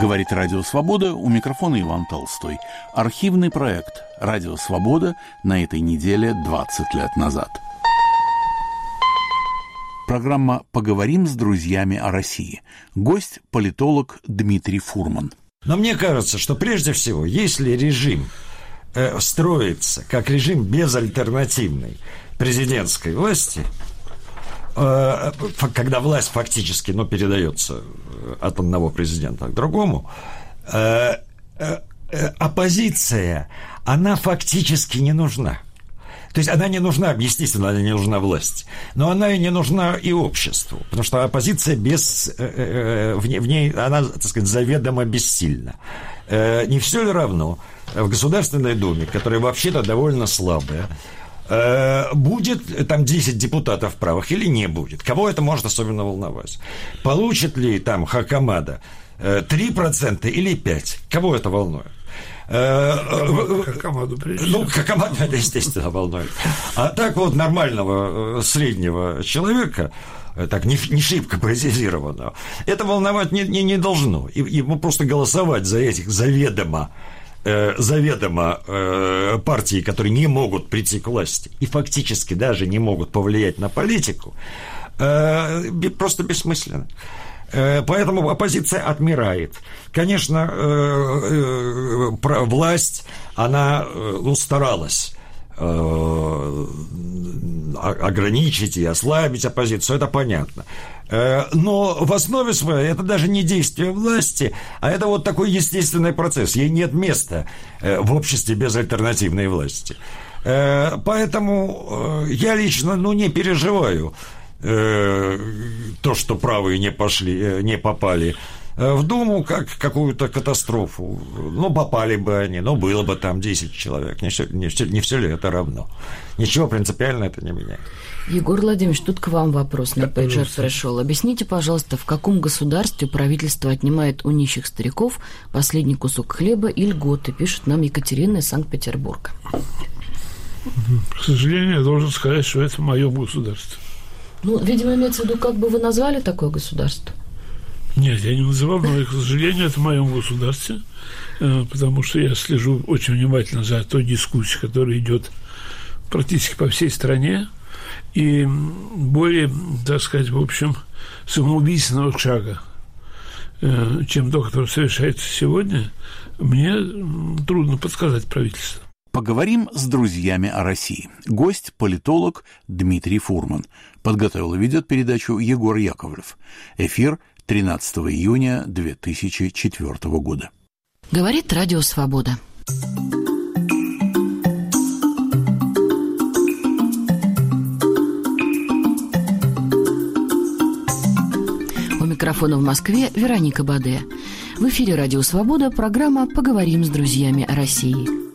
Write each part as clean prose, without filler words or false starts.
Говорит Радио Свобода, у микрофона Иван Толстой. Архивный проект «Радио Свобода» на этой неделе 20 лет назад. Программа «Поговорим с друзьями о России». Гость – политолог Дмитрий Фурман. Но мне кажется, что прежде всего, если режим строится как режим безальтернативной президентской власти, когда власть фактически передается от одного президента к другому, оппозиция, она фактически не нужна. То есть она не нужна, естественно, она не нужна власти, но она и не нужна и обществу, потому что оппозиция в ней, она, так сказать, заведомо бессильна. Не все ли равно в Государственной Думе, которая вообще-то довольно слабая, будет там 10 депутатов правых или не будет? Кого это может особенно волновать? Получит ли там Хакамада 3% или 5%? Кого это волнует? Хакамаду прежде. Хакамаду это, естественно, волнует. А так вот нормального среднего человека, так не шибко политизированного, это волновать не должно. Ему просто голосовать за этих заведомо партии, которые не могут прийти к власти и фактически даже не могут повлиять на политику, просто бессмысленно. Поэтому оппозиция отмирает. Конечно, власть, она старалась ограничить и ослабить оппозицию, это понятно. Но в основе своей это даже не действие власти, а это вот такой естественный процесс. Ей нет места в обществе без альтернативной власти. Поэтому я лично не переживаю то, что правые не попали в Думу, как какую-то катастрофу. Попали бы они, было бы там 10 человек. Не все ли это равно? Ничего принципиально это не меняет. Егор Владимирович, тут к вам вопрос на пейджер пришел. Объясните, пожалуйста, в каком государстве правительство отнимает у нищих стариков последний кусок хлеба и льготы, пишет нам Екатерина из Санкт-Петербурга. К сожалению, я должен сказать, что это мое государство. Видимо, имеется в виду, как бы вы назвали такое государство? Нет, я не называл, но, к сожалению, это в моем государстве, потому что я слежу очень внимательно за той дискуссией, которая идет практически по всей стране, и более, так сказать, в общем, самоубийственного шага, чем то, который совершается сегодня, мне трудно подсказать правительству. Поговорим с друзьями о России. Гость – политолог Дмитрий Фурман. Подготовил и ведет передачу Егор Яковлев. Эфир 13 июня 2004 года. Говорит Радио Свобода. У микрофона в Москве Вероника Баде. В эфире Радио Свобода программа «Поговорим с друзьями о России».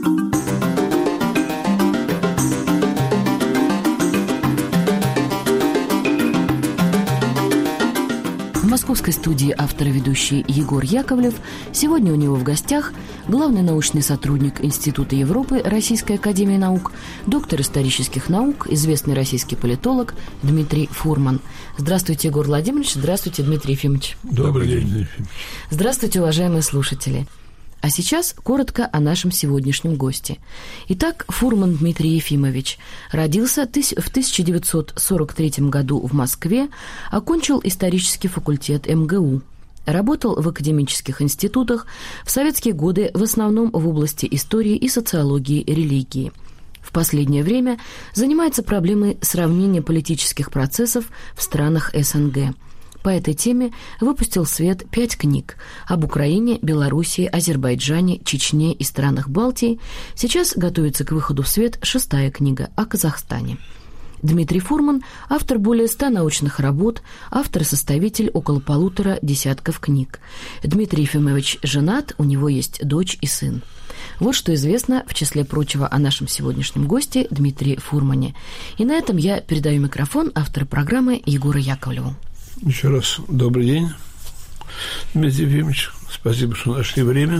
В московской студии автор и ведущий Егор Яковлев. Сегодня у него в гостях главный научный сотрудник Института Европы Российской академии наук, доктор исторических наук, известный российский политолог Дмитрий Фурман. Здравствуйте, Егор Владимирович. Здравствуйте, Дмитрий Ефимович. Добрый день, Дмитрий Ефимович. Здравствуйте, уважаемые слушатели. А сейчас коротко о нашем сегодняшнем госте. Итак, Фурман Дмитрий Ефимович родился в 1943 году в Москве, окончил исторический факультет МГУ. Работал в академических институтах, в советские годы в основном в области истории и социологии религии. В последнее время занимается проблемой сравнения политических процессов в странах СНГ. По этой теме выпустил в свет 5 книг об Украине, Белоруссии, Азербайджане, Чечне и странах Балтии. Сейчас готовится к выходу в свет 6-я книга о Казахстане. Дмитрий Фурман – автор более 100 научных работ, автор и составитель около 1,5 десятков книг. Дмитрий Ефимович женат, у него есть дочь и сын. Вот что известно, в числе прочего, о нашем сегодняшнем госте Дмитрии Фурмане. И на этом я передаю микрофон автору программы Егору Яковлеву. Еще раз добрый день, Дмитрий Ефимович. Спасибо, что нашли время.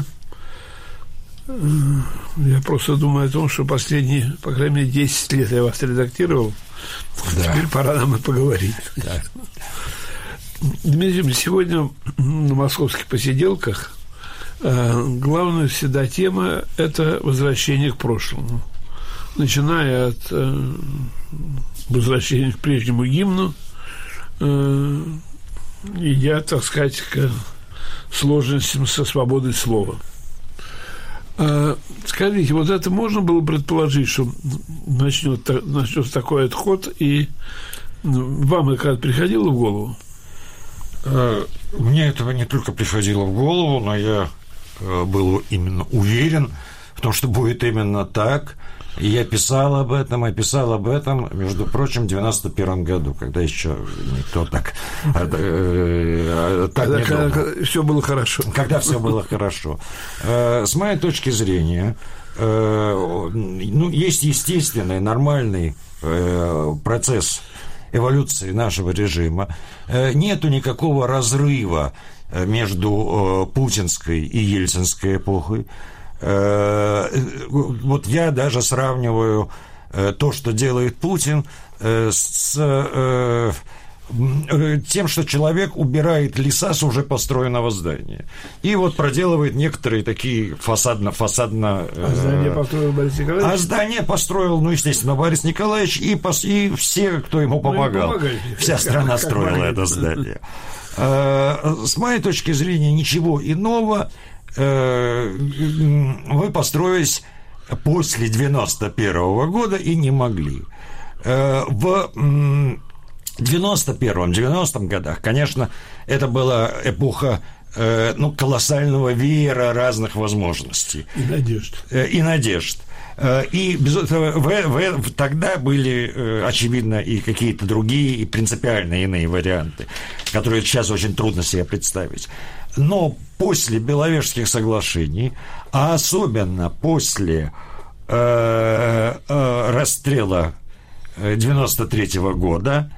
Я просто думаю о том, что последние, по крайней мере, 10 лет я вас редактировал. Да. Теперь пора нам и поговорить. Да. Дмитрий, сегодня на московских посиделках главная всегда тема – это возвращение к прошлому. Начиная от возвращения к прежнему гимну, идя, так сказать, к сложностям со свободой слова. Скажите, вот это можно было предположить, что начнется такой отход, и вам это когда-то приходило в голову? Мне этого не только приходило в голову, но я был именно уверен в том, что будет именно так. И я писал об этом, между прочим, в 91 году, когда еще никто так не думал. Все было хорошо. Когда все было хорошо. С моей точки зрения, есть естественный, нормальный процесс эволюции нашего режима. Нету никакого разрыва между путинской и ельцинской эпохой. Вот я даже сравниваю то, что делает Путин, с тем, что человек убирает леса с уже построенного здания. И вот проделывает некоторые такие фасадно... А здание построил Борис Николаевич? А здание построил, естественно, Борис Николаевич и все, кто ему помогал. Вся страна строила это здание. С моей точки зрения, ничего иного вы построились после 91 года и не могли. В 91-90 годах, конечно, это была эпоха колоссального веера разных возможностей. И надежд. И тогда были, очевидно, и какие-то другие, и принципиально иные варианты, которые сейчас очень трудно себе представить. Но после Беловежских соглашений, а особенно после расстрела 93 года,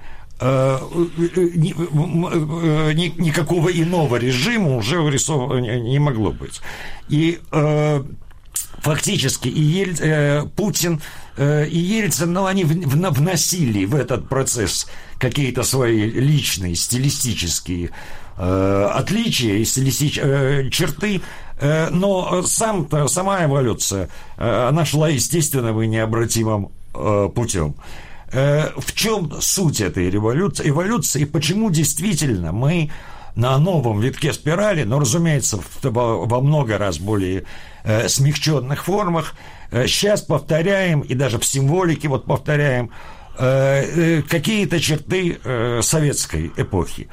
никакого иного режима уже не могло быть. И фактически Путин и Ельцин, они вносили в этот процесс какие-то свои личные стилистические отличия и черты, но сама эволюция, она шла естественным и необратимым путем. В чем суть этой эволюции и почему действительно мы на новом витке спирали, но, разумеется, во много раз более смягченных формах, сейчас повторяем, и даже в символике повторяем какие-то черты советской эпохи.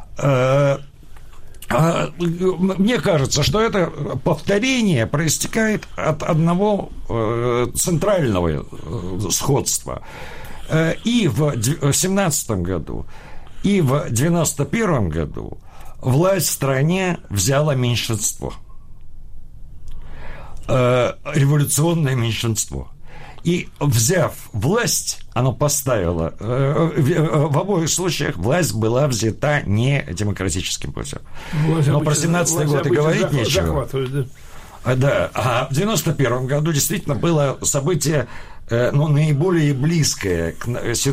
Мне кажется, что это повторение проистекает от одного центрального сходства. И в 1917 году, и в 1991 году власть в стране взяла меньшинство. Революционное меньшинство. И, взяв власть, оно поставило... В обоих случаях власть была взята не демократическим путем. Но про 17-й год и говорить нечего. Да, а в 91 году действительно было событие наиболее близкое к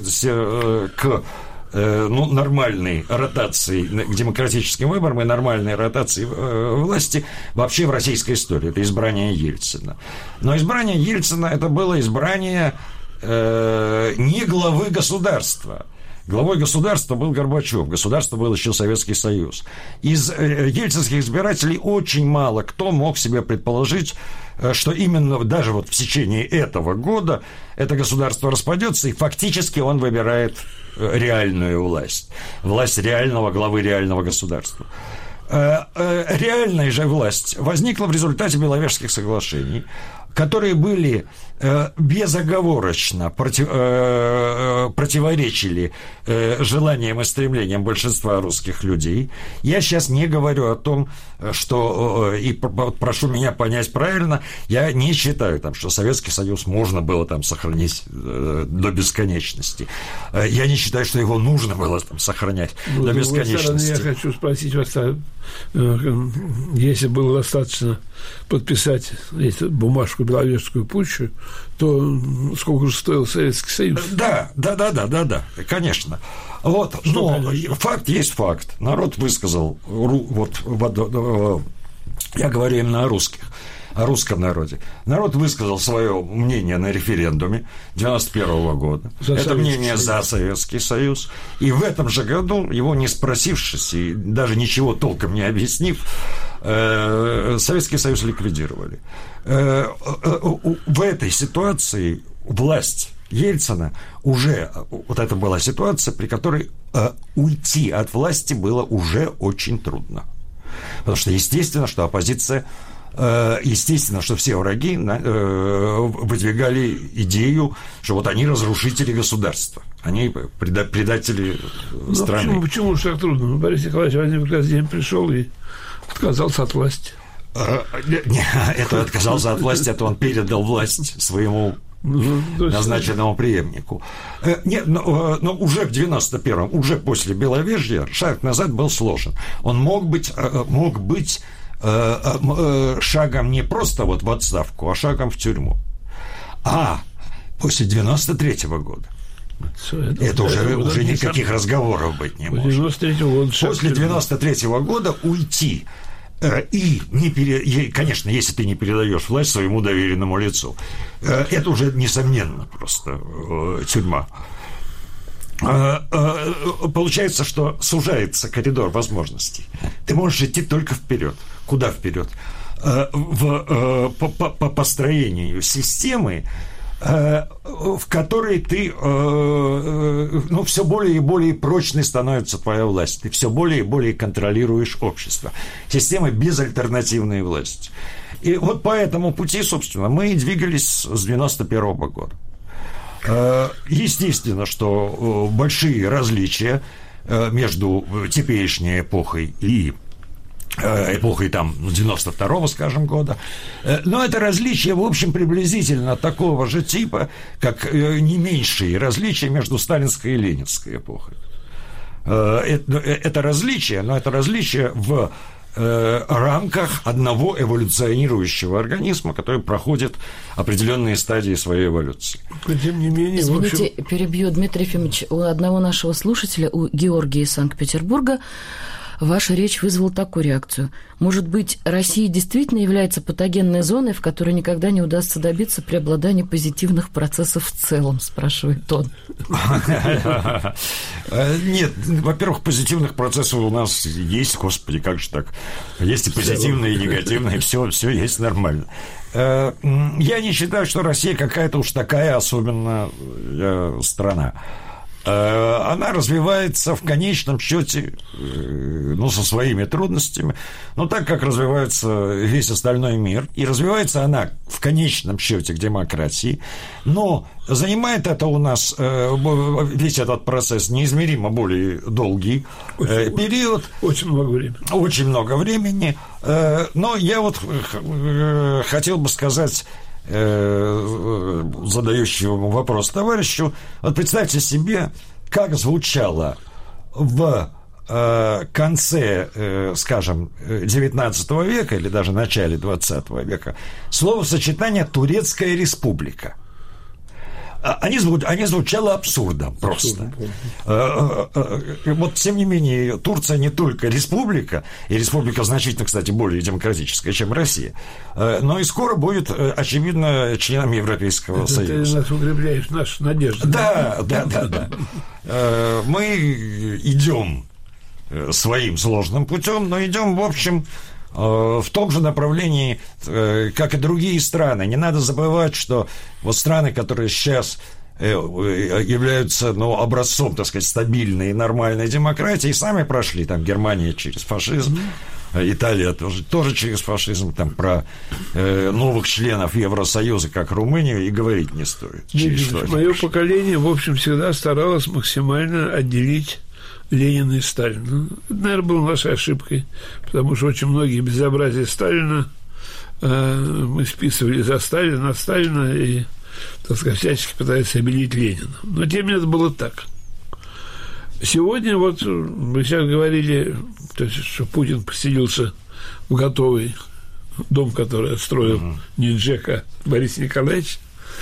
нормальной ротации, к демократическим выборам и нормальной ротации власти вообще в российской истории. Это избрание Ельцина. Но избрание Ельцина это было избрание не главы государства. Главой государства был Горбачев, государство был еще Советский Союз. Из ельцинских избирателей очень мало кто мог себе предположить, что именно даже в течение этого года это государство распадется, и фактически он выбирает реальную власть. Власть реального главы реального государства. Реальная же власть возникла в результате Беловежских соглашений, которые были безоговорочно противоречили желаниям и стремлениям большинства русских людей. Я сейчас не говорю о том, что, и прошу меня понять правильно, я не считаю, что Советский Союз можно было сохранить до бесконечности. Я не считаю, что его нужно было сохранять до бесконечности. Я хочу спросить вас, если было достаточно подписать бумажку Беловежскую пущу, то сколько же стоил Советский Союз? Да, конечно. Вот, но факт есть факт. Народ высказал, я говорю именно о русском народе. Народ высказал свое мнение на референдуме 91 года. Это мнение за Советский Союз. И в этом же году, его не спросившись и даже ничего толком не объяснив, Советский Союз ликвидировали. В этой ситуации власть Ельцина уже, вот это была ситуация, при которой уйти от власти было уже очень трудно. Потому что естественно, что оппозиция, естественно, что все враги выдвигали идею, что вот они разрушители государства, они предатели страны. Почему же так трудно? Борис Николаевич в один день пришел и отказался от власти. Это отказался от власти, это он передал власть своему назначенному преемнику. Нет, но уже в 91-м, уже после Беловежья, шаг назад был сложен. Он мог быть шагом не просто вот в отставку, а шагом в тюрьму. А после 93-го года это уже никаких разговоров быть не может. После 93-го года уйти и, конечно, если ты не передаешь власть своему доверенному лицу, это уже, несомненно, просто тюрьма. Получается, что сужается коридор возможностей. Ты можешь идти только вперед. Куда вперед? По построению системы, в которой ты, все более и более прочной становится твоя власть. Ты все более и более контролируешь общество. Система безальтернативной власти. И вот по этому пути, собственно, мы и двигались с 91 года. Естественно, что большие различия между теперешней эпохой и эпохой там 92-го, скажем, года. Но это различия, в общем, приблизительно такого же типа, как не меньшие различия между сталинской и ленинской эпохой. Это различие, но это различие в рамках одного эволюционирующего организма, который проходит определенные стадии своей эволюции. Тем не менее, извините, перебью, Дмитрий Ефимович, у одного нашего слушателя, у Георгия из Санкт-Петербурга, ваша речь вызвала такую реакцию. Может быть, Россия действительно является патогенной зоной, в которой никогда не удастся добиться преобладания позитивных процессов в целом, спрашивает он. Нет, во-первых, позитивных процессов у нас есть, господи, как же так? Есть и позитивные, и негативные, все есть нормально. Я не считаю, что Россия какая-то уж такая особенная страна. Она развивается в конечном счете, со своими трудностями, так как развивается весь остальной мир. И развивается она в конечном счете к демократии. Но занимает это у нас весь этот процесс неизмеримо более долгий период. Очень много времени. Очень много времени. Но я вот хотел бы сказать задающему вопрос товарищу, вот представьте себе, как звучало в конце, скажем, XIX века или даже начале XX века словосочетание «Турецкая республика». Они звучали абсурдом просто. Вот, тем не менее, Турция не только республика, и республика значительно, кстати, более демократическая, чем Россия, но и скоро будет, очевидно, членом Европейского Союза. Ты нас укрепляешь, нашу надежду. Да. Мы идем своим сложным путем, но идем, в общем, в том же направлении, как и другие страны. Не надо забывать, что вот страны, которые сейчас являются образцом, так сказать, стабильной и нормальной демократии, сами прошли, там, Германия через фашизм, Италия тоже через фашизм, там, про новых членов Евросоюза, как Румынию, и говорить не стоит. Мое поколение, в общем, всегда старалось максимально отделить Ленина и Сталина. Это, наверное, было нашей ошибкой, потому что очень многие безобразия Сталина мы списывали за Сталина, на Сталина и, так сказать, всячески пытались обелить Ленина. Но тем не менее это было так. Сегодня, вот вы сейчас говорили, то есть, что Путин поселился в готовой дом, который отстроил не Джек, а Борис Николаевич.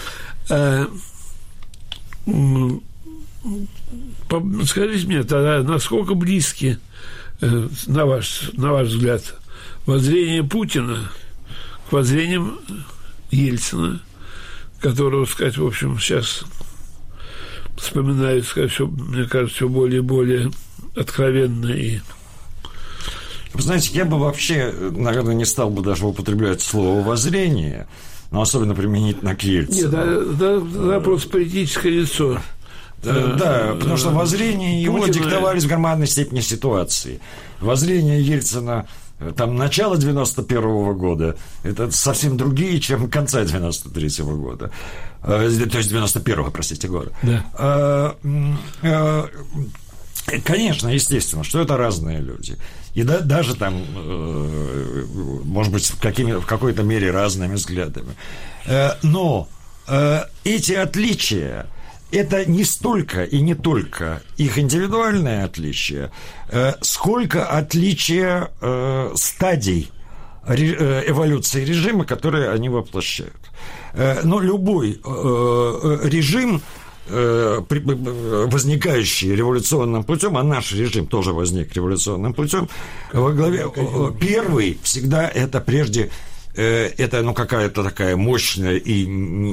Скажите мне тогда, насколько близки, на ваш взгляд, воззрение Путина к воззрениям Ельцина, которого, сказать, в общем, сейчас вспоминают, сказать, все, мне кажется, все более и более откровенно и... Вы знаете, я бы вообще, наверное, не стал бы даже употреблять слово «воззрение», но особенно применительно к Ельцину. Нет, да, просто политическое лицо. Да, потому что воззрения его диктовались в громадной степени ситуации. Воззрение Ельцина там начало 91-го года это совсем другие, чем конца 93-го года. То есть 91-го, простите, года. Да. Конечно, естественно, что это разные люди. И даже там, может быть, в какой-то мере разными взглядами. Но эти отличия – это не столько и не только их индивидуальные отличия, сколько отличия стадий эволюции режима, которые они воплощают. Но любой режим, возникающий революционным путем, а наш режим тоже возник революционным путем, во главе первый всегда это прежде это какая-то такая мощная и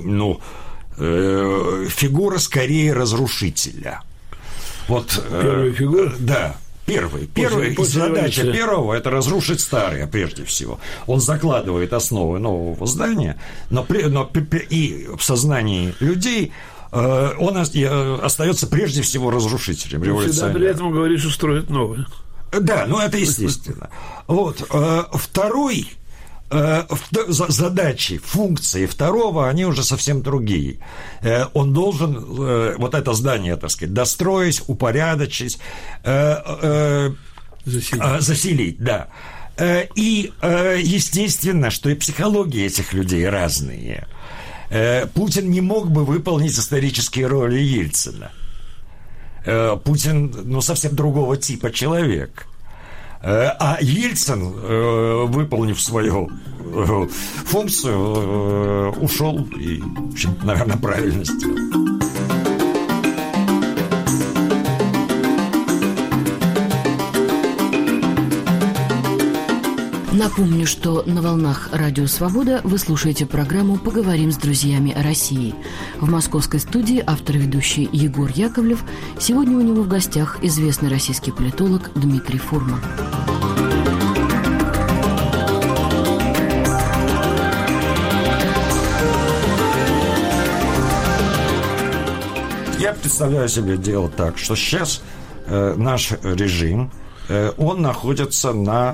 фигура скорее разрушителя. Вот первая фигура? Да. Первый задача первого – это разрушить старое, прежде всего. Он закладывает основы нового здания, но и в сознании людей он остается прежде всего разрушителем, революционером. Всегда при этом говорит, что строит новое. Да, это естественно. Вот. Второй задачи, функции второго, они уже совсем другие. Он должен вот это здание, так сказать, достроить, упорядочить, заселить, да. И естественно, что и психология этих людей разные. Путин не мог бы выполнить исторические роли Ельцина. Путин, совсем другого типа человек. А Ельцин, выполнив свою функцию, ушел и, в общем, наверное, правильно сделал. Напомню, что на волнах Радио Свобода вы слушаете программу «Поговорим с друзьями о России». В московской студии автор и ведущий Егор Яковлев. Сегодня у него в гостях известный российский политолог Дмитрий Фурман. Я представляю себе дело так, что сейчас наш режим, он находится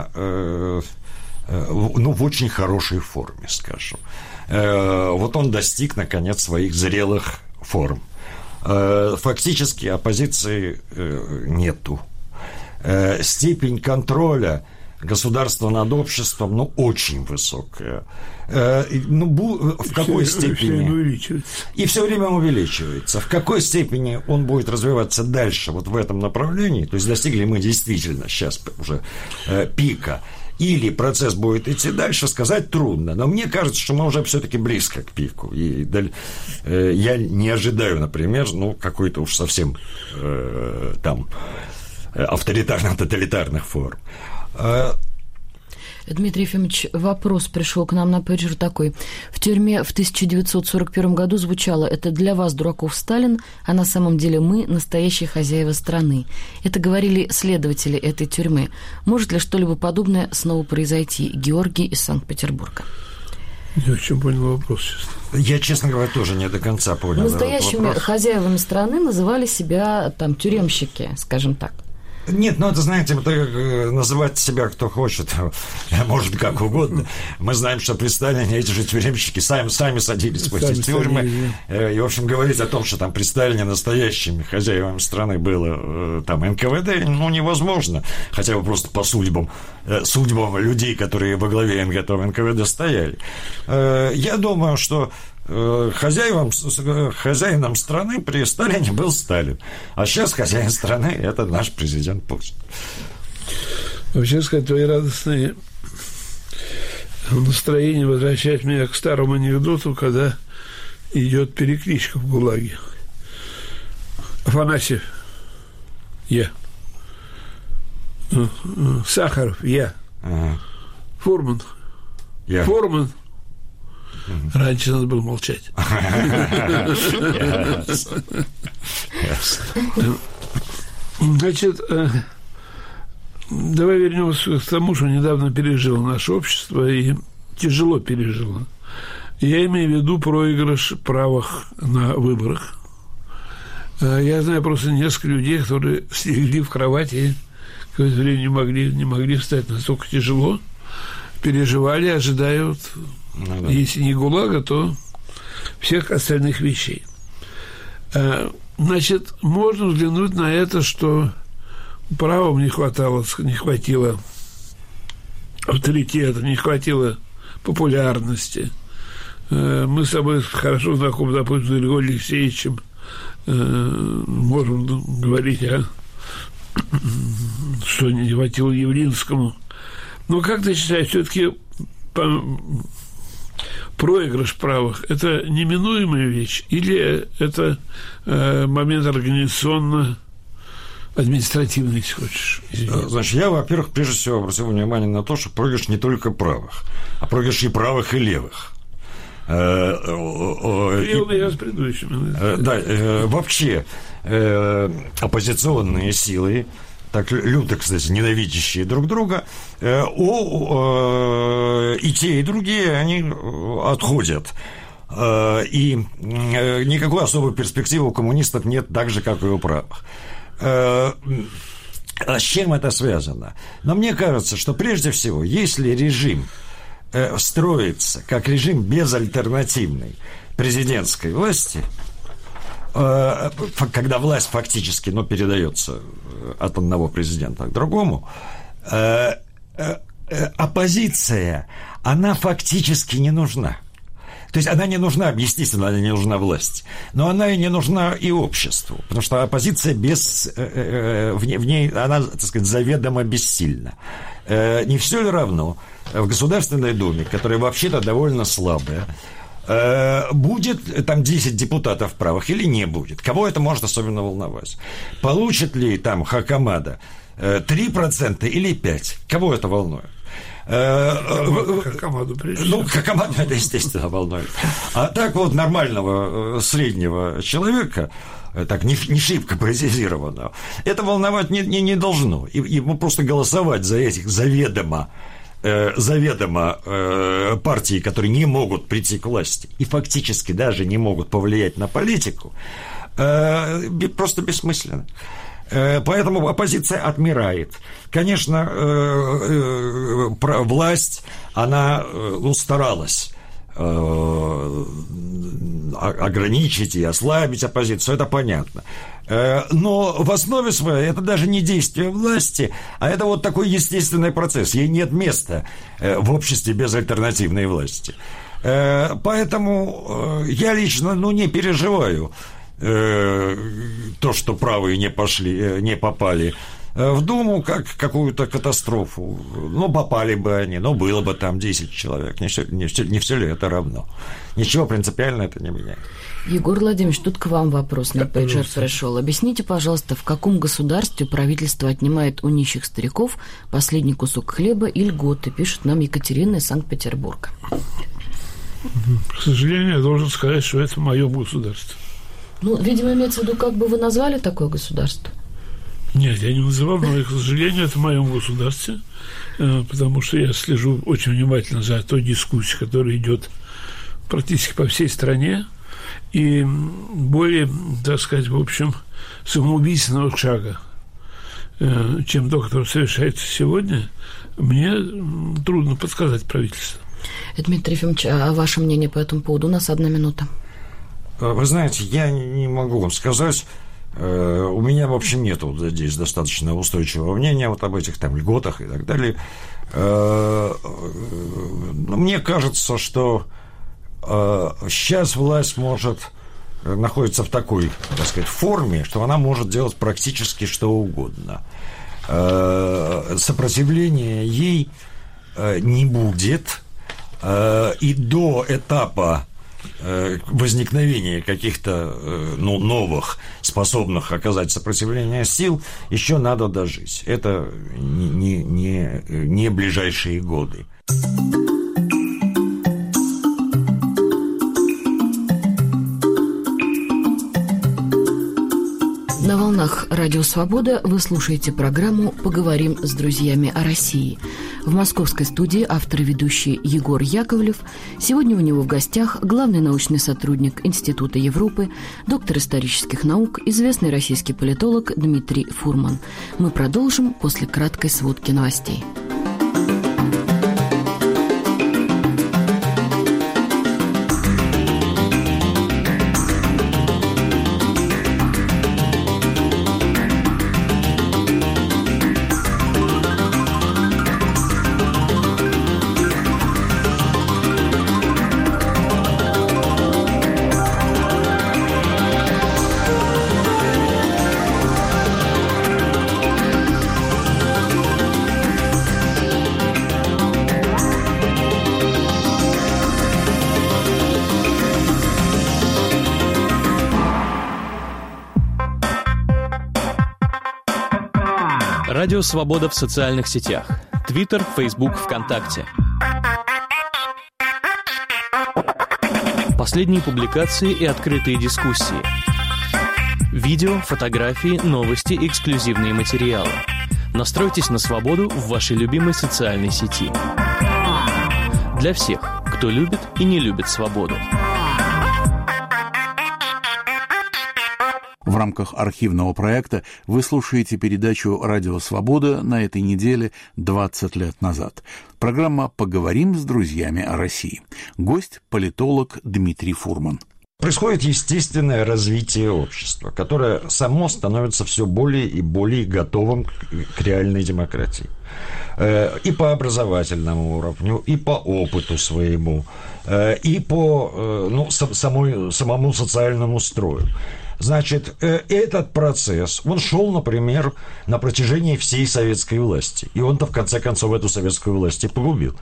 в очень хорошей форме, скажем. Вот он достиг, наконец, своих зрелых форм. Фактически оппозиции нету. Степень контроля государства над обществом, очень высокая. В какой степени? И все время увеличивается. В какой степени он будет развиваться дальше вот в этом направлении? То есть достигли мы действительно сейчас уже пика. Или процесс будет идти дальше, сказать трудно. Но мне кажется, что мы уже все-таки близко к пику. И я не ожидаю, например, какой-то уж совсем авторитарно-тоталитарных форм. Дмитрий Ефимович, вопрос пришел к нам на пейджер такой. В тюрьме в 1941 году звучало: «Это для вас, дураков, Сталин, а на самом деле мы настоящие хозяева страны». Это говорили следователи этой тюрьмы. Может ли что-либо подобное снова произойти? Георгий из Санкт-Петербурга. Не очень понял вопрос, честно. Я, честно говоря, тоже не до конца понял. Настоящими хозяевами страны называли себя тюремщики, скажем так. Нет, это, знаете, называть себя кто хочет, может, как угодно. Мы знаем, что при Сталине эти же тюремщики сами садились в эти тюрьмы. И, в общем, говорить о том, что там при Сталине настоящими хозяевами страны было НКВД, невозможно. Хотя бы просто по судьбам людей, которые во главе НКВД стояли. Я думаю, что хозяином страны при Сталине был Сталин, а сейчас хозяин страны – это наш президент Путин. Вообще сказать, твои радостные настроение возвращает меня к старому анекдоту, когда идет перекличка в ГУЛАГе. Афанасьев – я. Сахаров – я. Фурман – я. Фурман. Раньше надо было молчать. Значит, давай вернемся к тому, что недавно пережило наше общество и тяжело пережило. Я имею в виду проигрыш правых на выборах. Я знаю просто несколько людей, которые слегли в кровати и какое-то время не могли встать, настолько тяжело, переживали, ожидают, если не ГУЛАГа, то всех остальных вещей. Значит, можно взглянуть на это, что правым не хватило авторитета, не хватило популярности. Мы с тобой хорошо знакомы, допустим, с Григорием Алексеевичем, можем говорить, что не хватило Явлинскому. Но как ты считаешь, все-таки проигрыш правых – это неминуемая вещь или это момент организационно-административный, если хочешь? Извините. Значит, я, во-первых, прежде всего обратил внимание на то, что проигрыш не только правых, а проигрыш и правых, и левых. Вообще оппозиционные силы, так люто, кстати, ненавидящие друг друга, и те, и другие, они отходят. И никакой особой перспективы у коммунистов нет, так же, как и у правых. А с чем это связано? Но мне кажется, что прежде всего, если режим строится как режим безальтернативной президентской власти, когда власть фактически, передается от одного президента к другому, оппозиция, она фактически не нужна. То есть она не нужна, естественно, она не нужна власти, но она и не нужна и обществу, потому что оппозиция в ней, она, так сказать, заведомо бессильна. Не все ли равно в Государственной Думе, которая вообще-то довольно слабая, будет там 10 депутатов правых или не будет? Кого это может особенно волновать? Получит ли там Хакамада 3% или 5%? Кого это волнует? Хакамаду, Хакамаду это, естественно, волнует. А так вот нормального среднего человека, так не шибко политизированного, это волновать не должно. Ему просто голосовать за этих заведомо партии, которые не могут прийти к власти и фактически даже не могут повлиять на политику, просто бессмысленно. Поэтому оппозиция отмирает. Конечно, власть, она старалась ограничить и ослабить оппозицию, это понятно. Но в основе своей это даже не действие власти, а это вот такой естественный процесс. Ей нет места в обществе без альтернативной власти. Поэтому я лично не переживаю то, что правые не попали в Думу, как какую-то катастрофу. Попали бы они, было бы там 10 человек. Не все ли это равно? Ничего принципиально это не меняет. Егор Владимирович, тут к вам вопрос на пейджер пришел. Объясните, пожалуйста, в каком государстве правительство отнимает у нищих стариков последний кусок хлеба и льготы, пишет нам Екатерина из Санкт-Петербурга. К сожалению, я должен сказать, что это мое государство. Видимо, имеется в виду, как бы вы назвали такое государство? Нет, я не называл, но, к сожалению, это в моем государстве, потому что я слежу очень внимательно за той дискуссией, которая идет практически по всей стране, и более, так сказать, в общем, самоубийственного шага, чем то, который совершается сегодня, мне трудно подсказать правительству. Дмитрий Ефимович, а ваше мнение по этому поводу? У нас 1 минута. Вы знаете, я не могу вам сказать. У меня, в общем, нет здесь достаточно устойчивого мнения об этих там льготах и так далее. Мне кажется, что сейчас власть находится в такой, так сказать, форме, что она может делать практически что угодно. Сопротивления ей не будет. и до этапа возникновения каких-то новых, способных оказать сопротивление сил, еще надо дожить. Это не ближайшие годы. На волнах «Радио Свобода» вы слушаете программу «Поговорим с друзьями о России». В московской студии автор и ведущий Егор Яковлев. Сегодня у него в гостях главный научный сотрудник Института Европы, доктор исторических наук, известный российский политолог Дмитрий Фурман. Мы продолжим после краткой сводки новостей. Радио «Свобода» в социальных сетях. Твиттер, Фейсбук, ВКонтакте. Последние публикации и открытые дискуссии. Видео, фотографии, новости, эксклюзивные материалы. Настройтесь на свободу в вашей любимой социальной сети. Для всех, кто любит и не любит свободу. В рамках архивного проекта вы слушаете передачу «Радио Свобода» на этой неделе 20 лет назад. Программа «Поговорим с друзьями о России». Гость – политолог Дмитрий Фурман. Происходит естественное развитие общества, которое само становится все более и более готовым к реальной демократии. И по образовательному уровню, и по опыту своему, и по самому социальному строю. Значит, этот процесс, он шел, например, на протяжении всей советской власти. И он-то, в конце концов, эту советскую власть и погубил.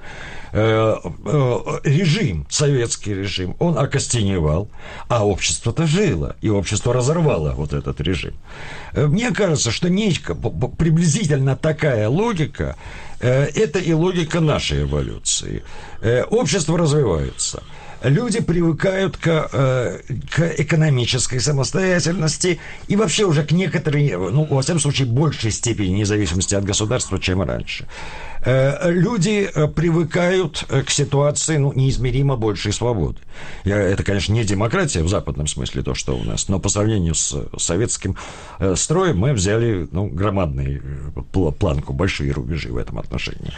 Режим, советский режим, он окостеневал, а общество-то жило, и общество разорвало вот этот режим. Мне кажется, что приблизительно такая логика, это и логика нашей эволюции. Общество развивается. Люди привыкают к экономической самостоятельности и вообще уже к некоторой, во всяком случае, большей степени независимости от государства, чем раньше. Люди привыкают к ситуации неизмеримо большей свободы. Это, конечно, не демократия в западном смысле, то, что у нас, но по сравнению с советским строем мы взяли громадную планку, большие рубежи в этом отношении.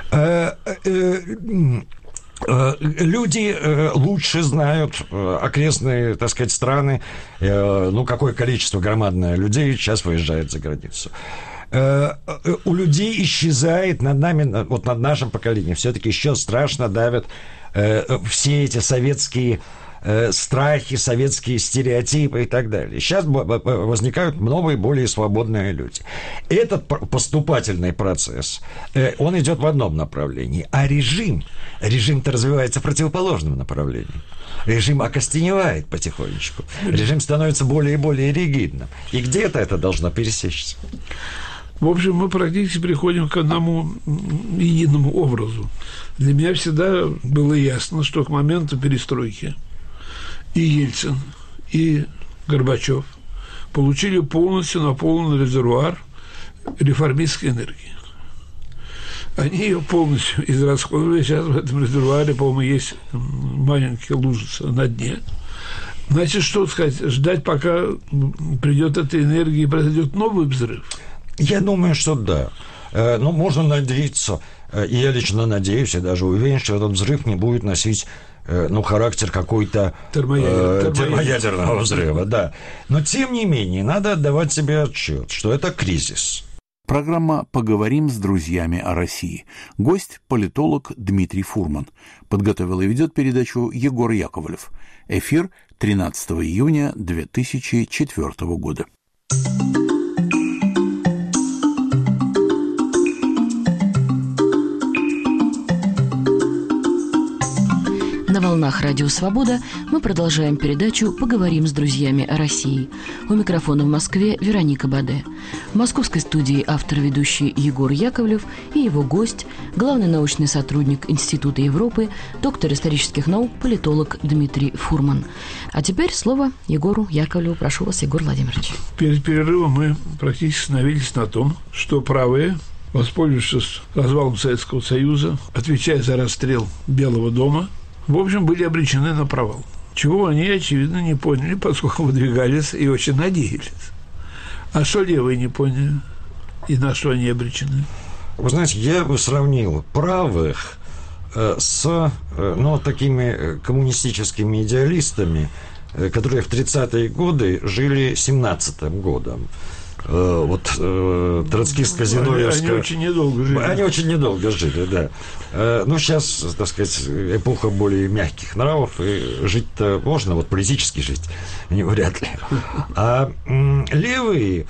Люди лучше знают окрестные, так сказать, страны, какое количество громадное людей сейчас выезжает за границу. У людей исчезает над нами, вот над нашим поколением, все-таки еще страшно давят все эти советские страхи, советские стереотипы и так далее. Сейчас возникают новые, более свободные люди. Этот поступательный процесс, он идет в одном направлении, а режим-то развивается в противоположном направлении. Режим окостеневает потихонечку. Режим становится более и более ригидным. И где-то это должно пересечься. В общем, мы практически приходим к одному единому образу. Для меня всегда было ясно, что к моменту перестройки и Ельцин, и Горбачев получили полностью наполненный резервуар реформистской энергии. Они ее полностью израсходовали. Сейчас в этом резервуаре, по-моему, есть маленькая лужица на дне. Значит, что сказать? Ждать, пока придет эта энергия и произойдет новый взрыв? Я думаю, что да. Но можно надеяться, и я лично надеюсь, и даже уверен, что этот взрыв не будет носить характер какой-то термоядерного взрыва, да. Но, тем не менее, надо отдавать себе отчет, что это кризис. Программа «Поговорим с друзьями о России». Гость – политолог Дмитрий Фурман. Подготовил и ведет передачу Егор Яковлев. Эфир 13 июня 2004 года. волнах «Радио Свобода» мы продолжаем передачу «Поговорим с друзьями о России». У микрофона в Москве Вероника Баде. В московской студии автор-ведущий Егор Яковлев и его гость, главный научный сотрудник Института Европы, доктор исторических наук, политолог Дмитрий Фурман. А теперь слово Егору Яковлеву. Прошу вас, Егор Владимирович. Перед перерывом мы практически остановились на том, что правые, воспользовавшись развалом Советского Союза, отвечая за расстрел Белого дома, в общем, были обречены на провал. Чего они, очевидно, не поняли, поскольку выдвигались и очень надеялись. А что левые не поняли? И на что они обречены? Вы знаете, я бы сравнил правых с такими коммунистическими идеалистами, которые в 30-е годы жили 17-м годом. Троцкистско-зиновьевская... Они очень недолго жили. Они очень недолго жили, да. Сейчас, так сказать, эпоха более мягких нравов, и жить-то можно, политически жить, вряд ли. А левые,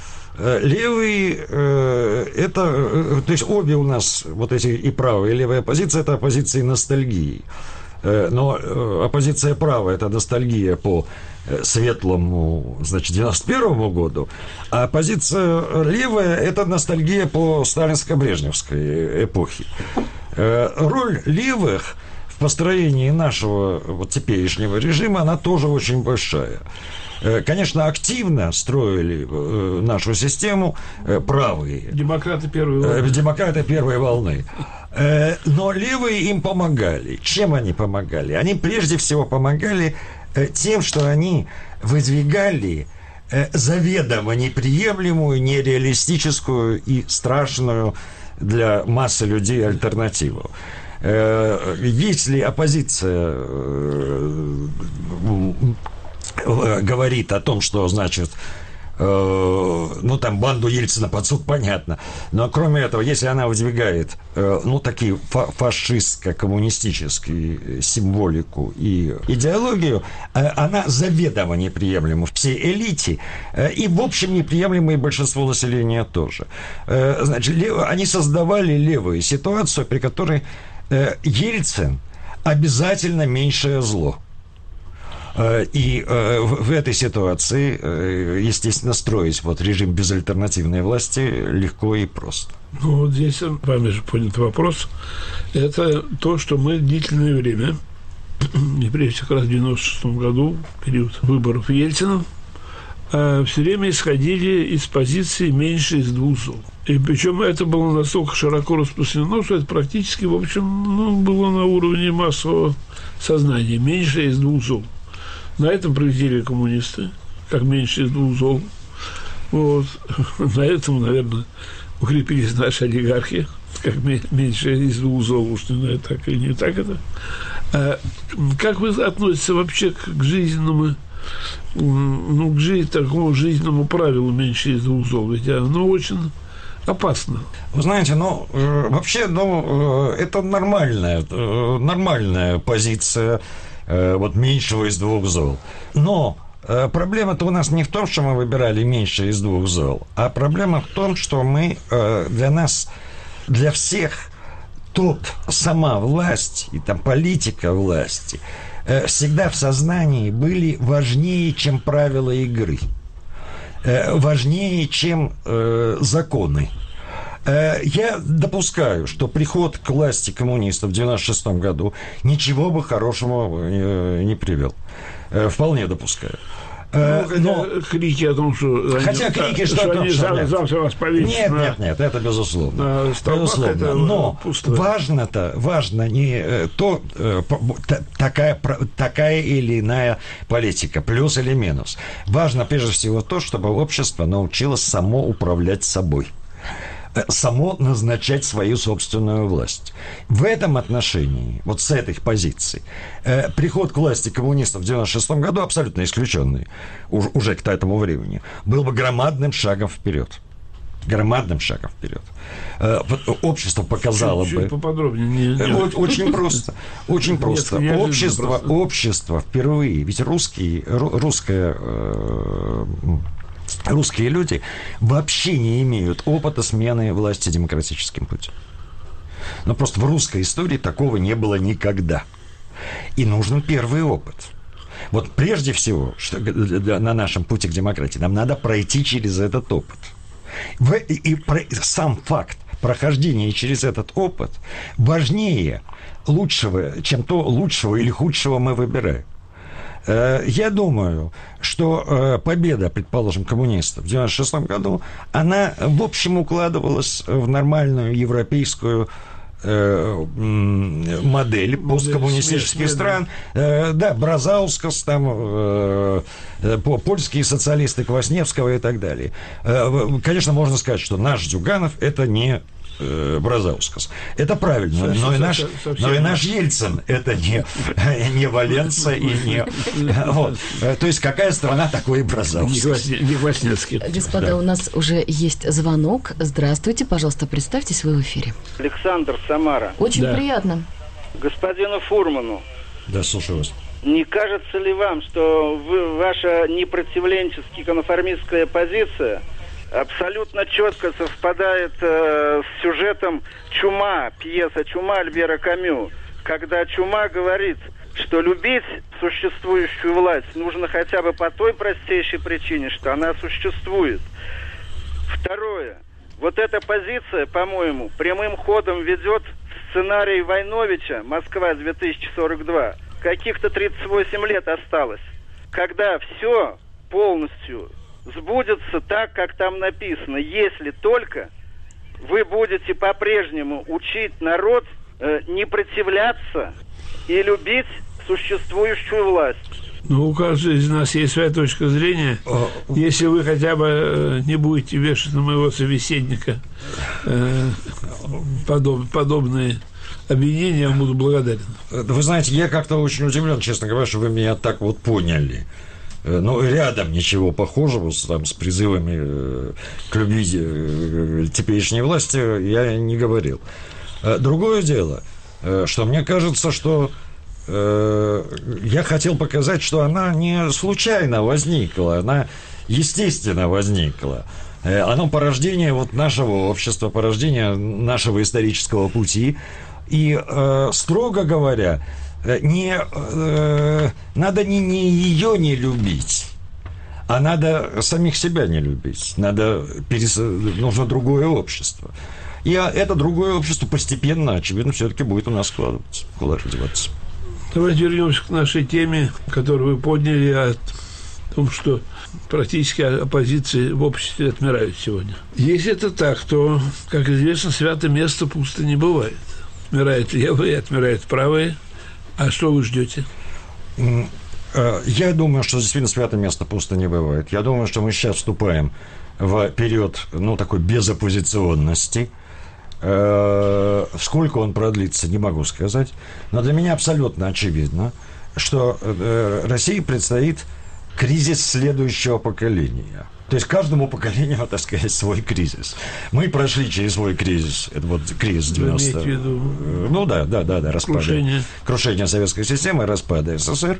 это... То есть обе у нас, эти и правая, и левая оппозиция, это оппозиции ностальгии. Но оппозиция правая – это ностальгия по светлому, 91-му году, а оппозиция левая – это ностальгия по сталинско-брежневской эпохе. Роль левых в построении нашего теперешнего режима, она тоже очень большая. Конечно, активно строили нашу систему правые. Демократы первой волны. Демократы первой волны. Но левые им помогали. Чем они помогали? Они прежде всего помогали тем, что они выдвигали заведомо неприемлемую, нереалистическую и страшную для массы людей альтернативу. Если оппозиция говорит о том, что, значит, банду Ельцина под суд, понятно. Но кроме этого, если она выдвигает, такие фашистско-коммунистические символику и идеологию, она заведомо неприемлема всей элите и, в общем, неприемлема и большинству населения тоже. Значит, они создавали левую ситуацию, при которой Ельцин обязательно меньшее зло. И в этой ситуации, естественно, строить режим безальтернативной власти легко и просто. Здесь вами же понят вопрос. Это то, что мы длительное время, и прежде всего как раз в 96 году, период выборов Ельцина, все время исходили из позиции меньше из двух зол. И причем это было настолько широко распространено, что это практически, в общем, было на уровне массового сознания. Меньше из двух зол. На этом победили коммунисты, как меньше из двух зол. На этом, наверное, укрепились наши олигархи, как меньше из двух зол, уж не знаю, так или не так это. Как вы относитесь вообще к жизненному, к такому жизненному правилу меньше из двух зол? Ведь оно очень опасно. Вы знаете, это нормальная позиция меньшего из двух зол. Но проблема-то у нас не в том, что мы выбирали меньше из двух зол, а проблема в том, что мы для всех сама власть и политика власти всегда в сознании были важнее, чем правила игры, важнее, чем законы. Я допускаю, что приход к власти коммунистов в 1996 году ничего бы хорошего не привел. Вполне допускаю. Но крики о том, что... Хотя крики, что они завтра вас повесят. Нет, это безусловно. Безусловно. Но важно не такая или иная политика, плюс или минус. Важно прежде всего то, чтобы общество научилось само управлять собой. Само назначать свою собственную власть. В этом отношении, с этой позиции, приход к власти коммунистов в 1996 году, абсолютно исключенный уже к этому времени, был бы громадным шагом вперед. Общество показало бы... Поподробнее. Очень просто. Очень просто. Общество впервые, ведь русские люди вообще не имеют опыта смены власти демократическим путем. Но просто в русской истории такого не было никогда. И нужен первый опыт. Вот прежде всего, что на нашем пути к демократии, нам надо пройти через этот опыт. И сам факт прохождения через этот опыт важнее лучшего, чем то лучшего или худшего мы выбираем. Я думаю, что победа, предположим, коммунистов в 1996 году, она, в общем, укладывалась в нормальную европейскую модель посткоммунистических стран. Да, Бразаускас, там, польские социалисты Квасневского и так далее. Конечно, можно сказать, что наш Зюганов – это не Бразаускас. Это правильно. Но и наш Ельцин – это не Валенца и не... Вот. То есть, какая страна, такой и Бразаускас. Не Квасневский. Господа, да. У нас уже есть звонок. Здравствуйте, пожалуйста, представьтесь, вы в эфире. Александр, Самара. Очень приятно. Господину Фурману. Да, слушаю вас. Не кажется ли вам, что ваша непротивленчески-конформистская позиция абсолютно четко совпадает с сюжетом «Чума», пьеса «Чума» Альбера Камю, когда Чума говорит, что любить существующую власть нужно хотя бы по той простейшей причине, что она существует. Второе. Вот эта позиция, по-моему, прямым ходом ведет сценарий Войновича «Москва-2042». Каких-то 38 лет осталось, когда все полностью сбудется так, как там написано, если только вы будете по-прежнему учить народ не противляться и любить существующую власть. Ну, у каждого из нас есть своя точка зрения. Если вы хотя бы не будете вешать на моего собеседника подобные обвинения, я буду благодарен. Вы знаете, я как-то очень удивлен, честно говоря, что вы меня так вот поняли. Ну, рядом ничего похожего там, с призывами к любви теперешней власти я не говорил. Другое дело, что мне кажется, что я хотел показать, что она не случайно возникла, она естественно возникла. Оно порождение вот нашего общества, порождение нашего исторического пути. И, строго говоря, надо не ее не любить, а надо самих себя не любить. Нужно другое общество. И это другое общество постепенно, очевидно, все-таки будет у нас складываться. Куда же деваться? Давайте вернемся к нашей теме, которую вы подняли, о том, что практически оппозиции в обществе отмирают сегодня. Если это так, то, как известно, святое место пусто не бывает. Отмирают левые, отмирают правые. А что вы ждете? Я думаю, что действительно святое место пусто не бывает. Я думаю, что мы сейчас вступаем в период, такой безоппозиционности. Сколько он продлится, не могу сказать. Но для меня абсолютно очевидно, что России предстоит кризис следующего поколения. То есть каждому поколению, так сказать, свой кризис. Мы прошли через свой кризис. Это вот кризис 90... Ну да, распада. Крушение советской системы, распада СССР.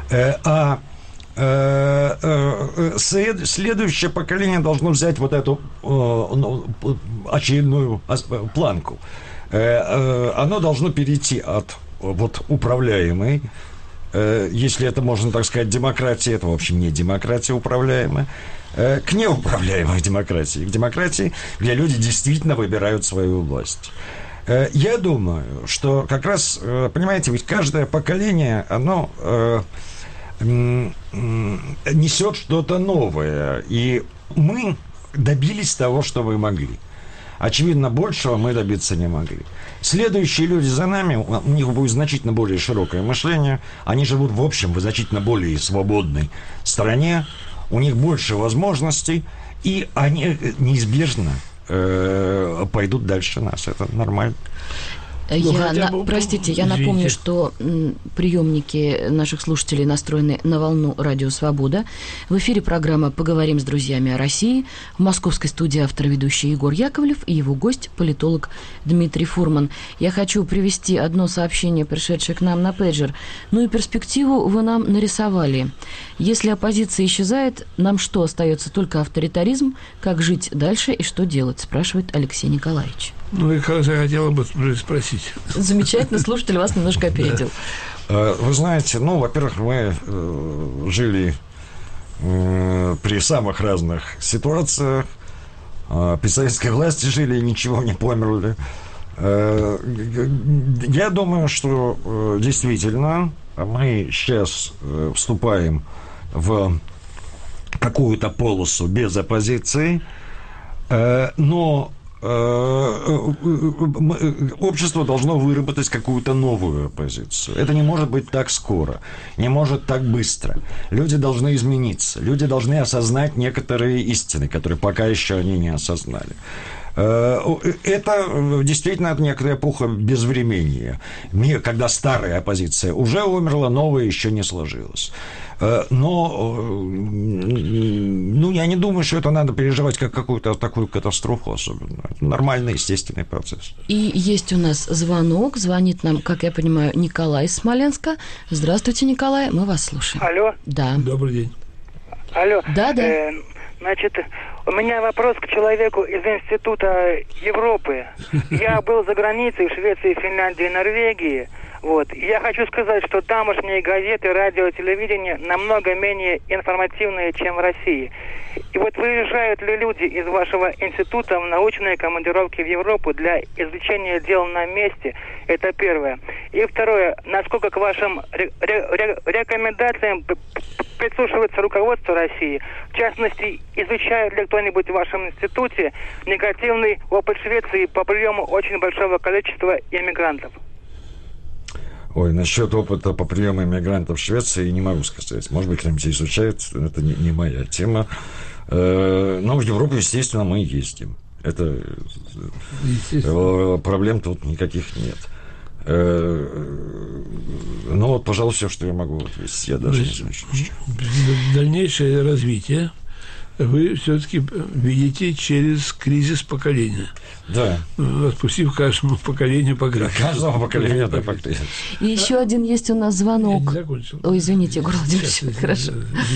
Следующее поколение должно взять вот эту очередную планку. Оно должно перейти от управляемой, если это можно так сказать, демократии, это, в общем, не демократия управляемая, к неуправляемой демократии, к демократии, где люди действительно выбирают свою власть. Я думаю, что как раз, понимаете, ведь каждое поколение, оно несет что-то новое, и мы добились того, что мы могли. Очевидно, большего мы добиться не могли. Следующие люди за нами, у них будет значительно более широкое мышление, они живут, в общем, в значительно более свободной стране, у них больше возможностей, и они неизбежно пойдут дальше нас. Это нормально. Простите, я напомню, что приемники наших слушателей настроены на волну «Радио Свобода». В эфире программа «Поговорим с друзьями о России». В московской студии автор и ведущий Егор Яковлев и его гость, политолог Дмитрий Фурман. Я хочу привести одно сообщение, пришедшее к нам на пейджер. Ну и перспективу вы нам нарисовали. Если оппозиция исчезает, нам что, остается только авторитаризм? Как жить дальше и что делать, спрашивает Алексей Николаевич. Ну, и как я хотел бы спросить. Замечательно, слушатель вас немножко опередил. Вы знаете, во-первых, мы жили при самых разных ситуациях. При советской власти жили и ничего не померли. Я думаю, что действительно мы сейчас вступаем в какую-то полосу без оппозиции, но общество должно выработать какую-то новую оппозицию. Это не может быть так скоро, не может так быстро. Люди должны измениться, люди должны осознать некоторые истины, которые пока еще они не осознали. Это действительно некая эпоха безвременья, когда старая оппозиция уже умерла, новая еще не сложилась. Но я не думаю, что это надо переживать как какую-то такую катастрофу особенно. Это нормальный, естественный процесс. И есть у нас звонок. Звонит нам, как я понимаю, Николай из Смоленска. Здравствуйте, Николай, мы вас слушаем. Алло. Да. Добрый день. Алло. Да. Значит, у меня вопрос к человеку из Института Европы. Я был за границей в Швеции, Финляндии, Норвегии. Вот. Я хочу сказать, что тамошние газеты, радио, телевидение намного менее информативные, чем в России. И вот выезжают ли люди из вашего института в научные командировки в Европу для изучения дел на месте? Это первое. И второе. Насколько к вашим рекомендациям прислушивается руководство России? В частности, изучает ли кто-нибудь в вашем институте негативный опыт Швеции по приему очень большого количества иммигрантов? Ой, насчет опыта по приему иммигрантов в Швеции не могу сказать. Может быть, кто-нибудь изучает, это не моя тема. Но в Европу, естественно, мы ездим. Это проблем тут никаких нет. Ну вот, пожалуй, все, что я могу ответить. Я даже не знаю, что. Дальнейшее развитие вы все-таки видите через кризис поколения. Да. Отпустив каждому поколению по графику. Каждому поколению, да, по кризису. И еще один есть у нас звонок. Я не закончил. Ой, извините, Егор Владимирович, хорошо.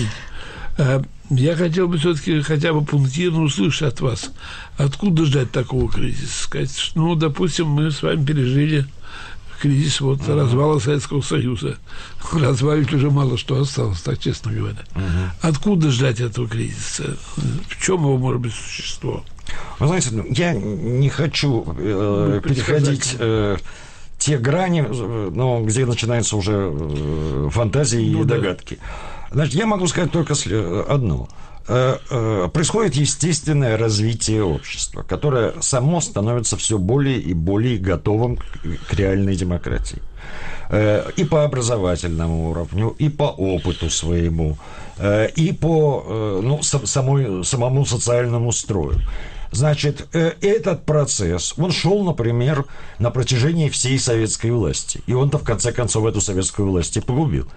Я хотел бы все-таки хотя бы пунктирно услышать от вас, откуда ждать такого кризиса. Сказать, что, допустим, мы с вами пережили кризис развала Советского Союза. Развалить уже мало что осталось, так честно говоря. Откуда ждать этого кризиса? В чем его может быть существо? Вы знаете, я не хочу переходить те грани, где начинаются уже фантазии и догадки. Значит, я могу сказать только одно. Происходит естественное развитие общества, которое само становится все более и более готовым к реальной демократии. И по образовательному уровню, и по опыту своему, и по самому социальному строю. Значит, этот процесс, он шел, например, на протяжении всей советской власти. И он-то, в конце концов, эту советскую власть и погубил.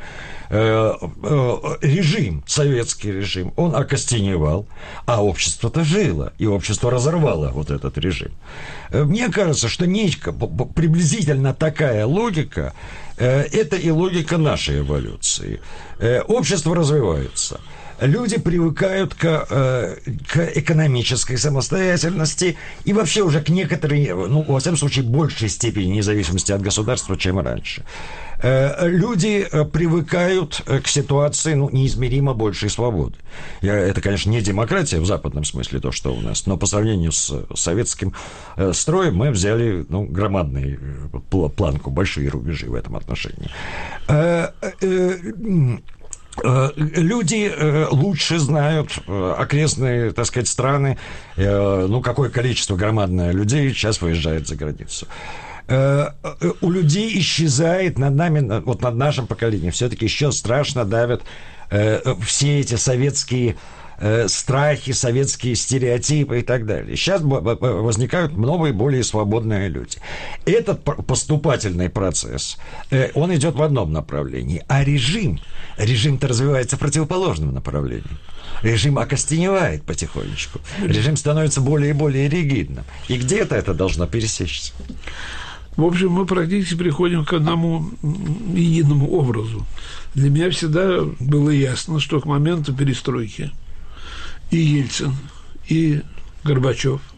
Режим, советский режим, он окостеневал, а общество-то жило, и общество разорвало вот этот режим. Мне кажется, что приблизительно такая логика, это и логика нашей эволюции. Общество развивается. Люди привыкают к экономической самостоятельности и вообще уже к некоторой, во всяком случае, большей степени независимости от государства, чем раньше. Люди привыкают к ситуации, неизмеримо большей свободы. Это, конечно, не демократия в западном смысле, то, что у нас, но по сравнению с советским строем мы взяли громадную планку, большие рубежи в этом отношении. Люди лучше знают окрестные, так сказать, страны, какое количество громадное людей сейчас выезжает за границу. У людей исчезает над нами, над нашим поколением, все-таки еще страшно давят все эти советские страхи, советские стереотипы и так далее. Сейчас возникают новые, более свободные люди. Этот поступательный процесс, он идет в одном направлении, а режим-то развивается в противоположном направлении. Режим окостеневает потихонечку. Режим становится более и более ригидным. И где-то это должно пересечься. В общем, мы практически приходим к одному единому образу. Для меня всегда было ясно, что к моменту перестройки и Ельцин, и Горбачев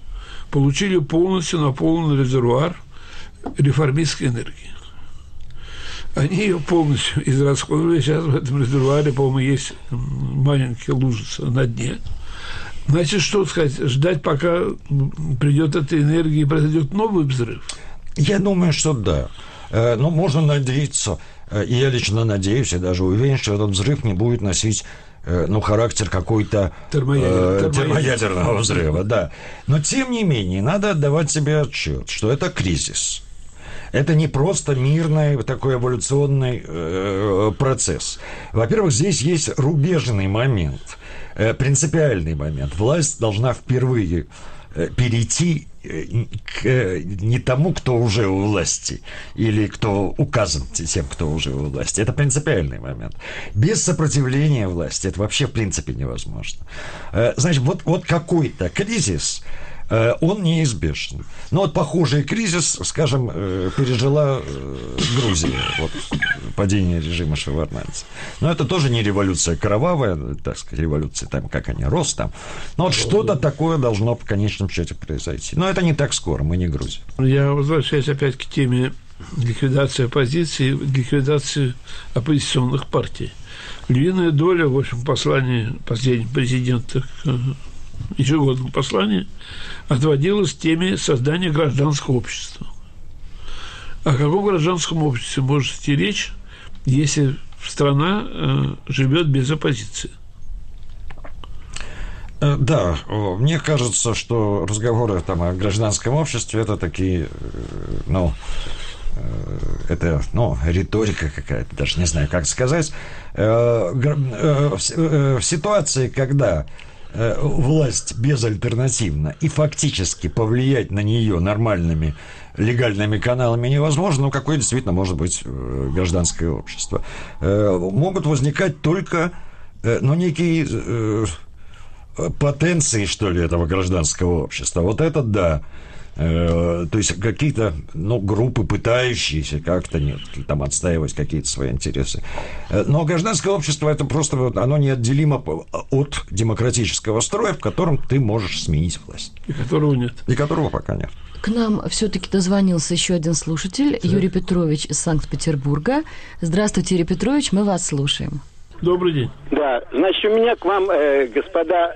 получили полностью наполненный резервуар реформистской энергии. Они ее полностью израсходовали. Сейчас в этом резервуаре, по-моему, есть маленькие лужицы на дне. Значит, что сказать? Ждать, пока придет эта энергия и произойдет новый взрыв? Я думаю, что да. Но можно надеяться, и я лично надеюсь, и даже уверен, что этот взрыв не будет носить характер какой-то термоядерного взрыва, да. Но, тем не менее, надо отдавать себе отчет, что это кризис. Это не просто мирный такой эволюционный процесс. Во-первых, здесь есть рубежный момент, принципиальный момент. Власть должна впервые перейти к не тому, кто уже у власти, или кто указан тем, кто уже у власти. Это принципиальный момент. Без сопротивления власти это вообще в принципе невозможно. Значит, вот какой-то кризис, он неизбежен. Но вот похожий кризис, скажем, пережила Грузия, вот падение режима Шеварднадзе. Но это тоже не революция кровавая, так сказать, революция там, как они, рост там. Но вот что-то такое должно в конечном счете произойти. Но это не так скоро, мы не Грузия. Я возвращаюсь опять к теме ликвидации оппозиции, ликвидации оппозиционных партий. Львиная доля, в общем, послания последнего президента ежегодном послании отводилась теме создания гражданского общества. О каком гражданском обществе может идти речь, если страна живет без оппозиции? Да, мне кажется, что разговоры там о гражданском обществе это такие, это, риторика какая-то, даже не знаю, как сказать. В ситуации, когда власть безальтернативна и фактически повлиять на нее нормальными легальными каналами невозможно, какое действительно может быть гражданское общество. Могут возникать только некие потенции, что ли, этого гражданского общества. Вот это да. То есть какие-то группы, пытающиеся как-то там отстаивать какие-то свои интересы. Но гражданское общество это просто оно неотделимо от демократического строя, в котором ты можешь сменить власть. И которого нет. И которого пока нет. К нам все-таки дозвонился еще один слушатель, Юрий Петрович из Санкт-Петербурга. Здравствуйте, Юрий Петрович, мы вас слушаем. Добрый день. Да, значит, у меня к вам, господа,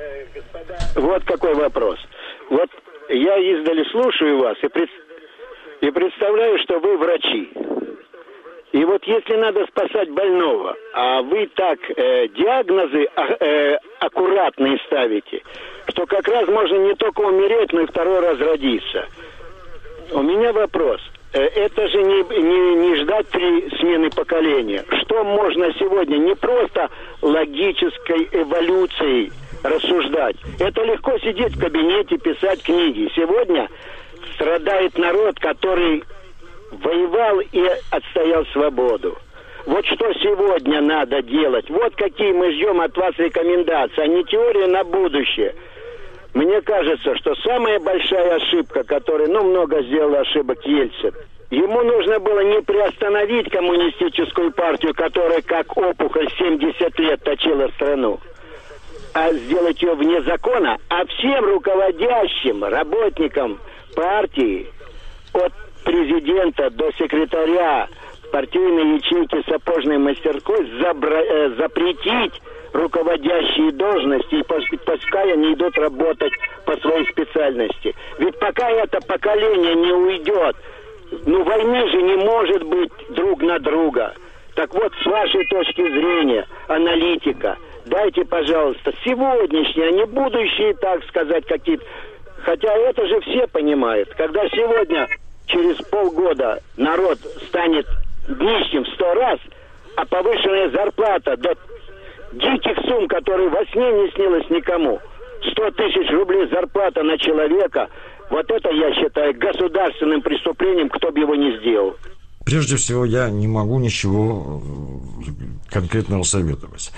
вот какой вопрос. Вот я издали слушаю вас и представляю, что вы врачи. И вот если надо спасать больного, а вы так диагнозы аккуратные ставите, что как раз можно не только умереть, но и второй раз родиться. У меня вопрос. Это же не ждать 3 смены поколения. Что можно сегодня не просто логической эволюцией рассуждать. Это легко сидеть в кабинете, писать книги. Сегодня страдает народ, который воевал и отстоял свободу. Вот что сегодня надо делать. Вот какие мы ждем от вас рекомендации, а не теория на будущее. Мне кажется, что самая большая ошибка, которой, много сделал ошибок Ельцин, ему нужно было не приостановить коммунистическую партию, которая как опухоль 70 лет точила страну, а сделать ее вне закона, а всем руководящим работникам партии, от президента до секретаря партийной ячейки сапожной мастерской, запретить руководящие должности, и пускай они идут работать по своей специальности. Ведь пока это поколение не уйдет, войны же не может быть друг на друга. Так вот, с вашей точки зрения, аналитика, дайте, пожалуйста, сегодняшние, а не будущие, так сказать, какие-то... Хотя это же все понимают. Когда сегодня, через полгода, народ станет нищим в 100 раз, а повышенная зарплата до диких сумм, которые во сне не снилось никому, 100 тысяч рублей зарплата на человека, вот это я считаю государственным преступлением, кто бы его ни сделал. Прежде всего, я не могу ничего конкретного советовать.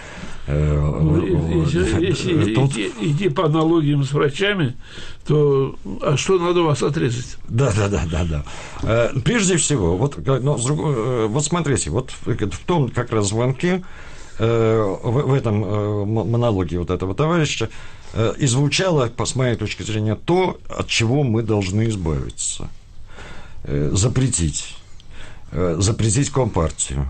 Если идти по аналогиям с врачами, то что надо вас отрезать? Да. Прежде всего, вот смотрите, вот в том как раз звонке, в этом монологе вот этого товарища, и звучало, с моей точки зрения, то, от чего мы должны избавиться. Запретить Компартию.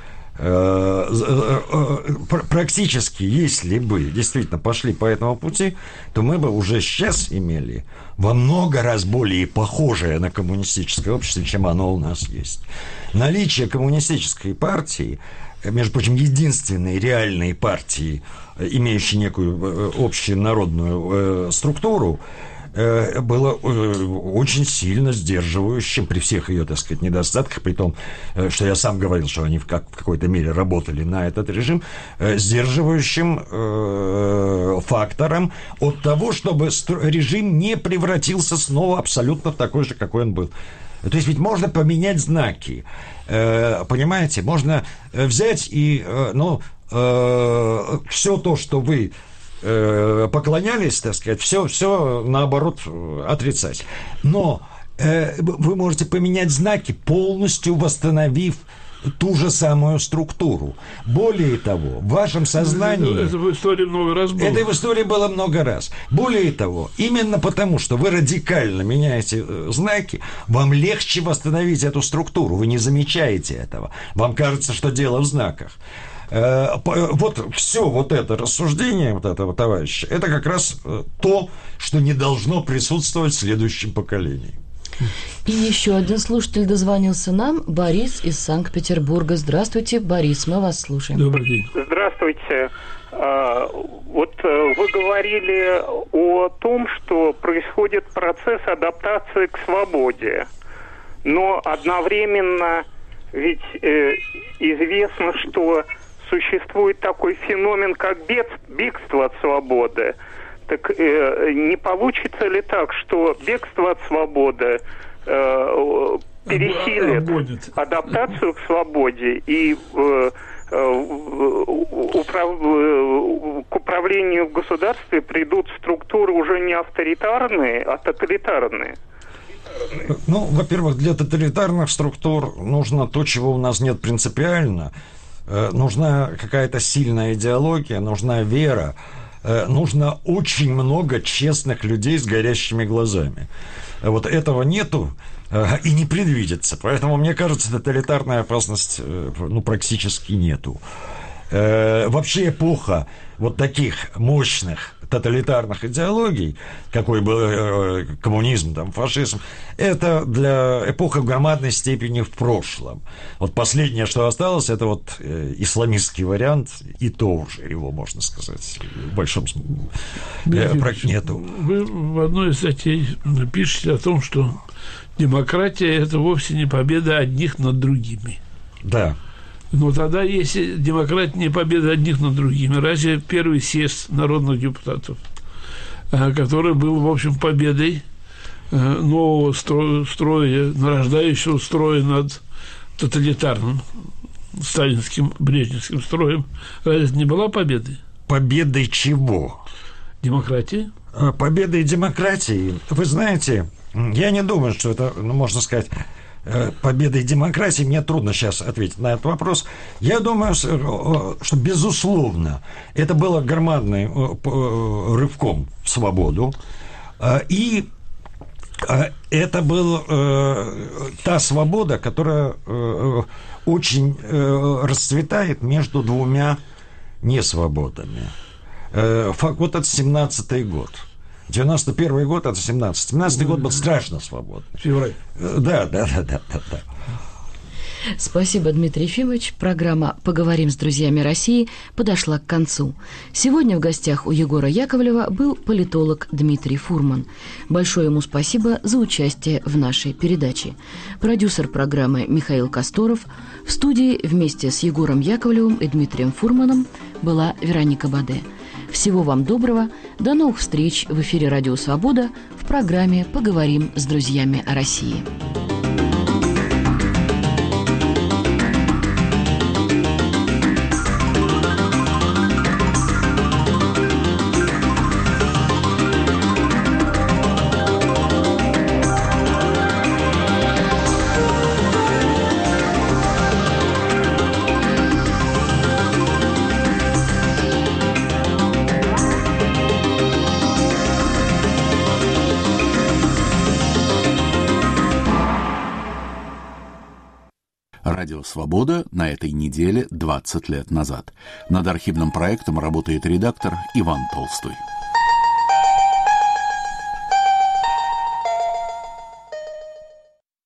Практически, если бы действительно пошли по этому пути, то мы бы уже сейчас имели во много раз более похожее на коммунистическое общество, чем оно у нас есть. Наличие коммунистической партии, между прочим, единственной реальной партии, имеющей некую общенародную структуру, было очень сильно сдерживающим при всех ее, так сказать, недостатках, при том, что я сам говорил, что они в какой-то мере работали на этот режим, сдерживающим фактором от того, чтобы режим не превратился снова абсолютно в такой же, какой он был. То есть ведь можно поменять знаки, понимаете, можно взять и, все то, что вы поклонялись, так сказать, все наоборот отрицать. Но вы можете поменять знаки, полностью восстановив ту же самую структуру. Более того, в вашем сознании... Это в истории много раз было. Это в истории было много раз. Более того, именно потому, что вы радикально меняете знаки, вам легче восстановить эту структуру. Вы не замечаете этого. Вам кажется, что дело в знаках. Вот все вот это рассуждение вот этого товарища, это как раз то, что не должно присутствовать в следующем поколении. И еще один слушатель дозвонился нам, Борис из Санкт-Петербурга. Здравствуйте, Борис, мы вас слушаем. Добрый день. Здравствуйте. Вот вы говорили о том, что происходит процесс адаптации к свободе, но одновременно ведь известно, что существует такой феномен, как бегство от свободы. Так не получится ли так, что бегство от свободы пересилит адаптацию к свободе и к управлению в государстве придут структуры уже не авторитарные, а тоталитарные? Ну, во-первых, для тоталитарных структур нужно то, чего у нас нет принципиально. Нужна какая-то сильная идеология, нужна вера, нужно очень много честных людей с горящими глазами. Вот этого нету и не предвидится. Поэтому, мне кажется, тоталитарной опасности практически нету. Вообще эпоха вот таких мощных тоталитарных идеологий, какой был коммунизм, там, фашизм, это для эпоха в громадной степени в прошлом. Вот последнее, что осталось, это вот исламистский вариант, и то уже его, можно сказать, в большом смысле нету. Вы в одной из статей пишете о том, что демократия – это вовсе не победа одних над другими. Да. Но тогда, если демократия не победа одних над другими, разве первый съезд народных депутатов, который был, в общем, победой нового строя, нарождающего строя над тоталитарным сталинским, брежневским строем, разве это не была победой? Победой чего? Демократии. Победой демократии. Вы знаете, я не думаю, что это, можно сказать, победой демократии. Мне трудно сейчас ответить на этот вопрос. Я думаю, что, безусловно, это было громадным рывком в свободу. И это была та свобода, которая очень расцветает между двумя несвободами. Вот это 17-й год. 91-й год, это 17-й. 17-й год был страшно свободный. Февраль. Да. Спасибо, Дмитрий Ефимович. Программа «Поговорим с друзьями России» подошла к концу. Сегодня в гостях у Егора Яковлева был политолог Дмитрий Фурман. Большое ему спасибо за участие в нашей передаче. Продюсер программы Михаил Косторов. В студии вместе с Егором Яковлевым и Дмитрием Фурманом была Вероника Баде. Всего вам доброго. До новых встреч в эфире «Радио Свобода» в программе «Поговорим с друзьями о России». Радио «Свобода» на этой неделе 20 лет назад. Над архивным проектом работает редактор Иван Толстой.